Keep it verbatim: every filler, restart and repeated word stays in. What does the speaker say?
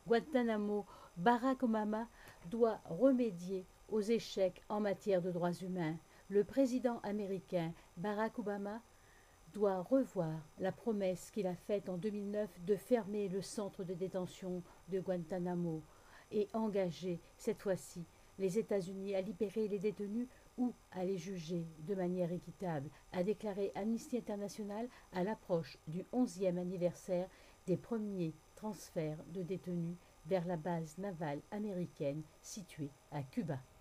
Guantanamo, Barack Obama doit remédier aux échecs en matière de droits humains. Le président américain Barack Obama doit revoir la promesse qu'il a faite en deux mille neuf de fermer le centre de détention de Guantanamo et engager cette fois-ci les États-Unis à libérer les détenus ou à les juger de manière équitable, a déclaré Amnesty International à l'approche du onzième anniversaire des premiers transferts de détenus vers la base navale américaine située à Cuba.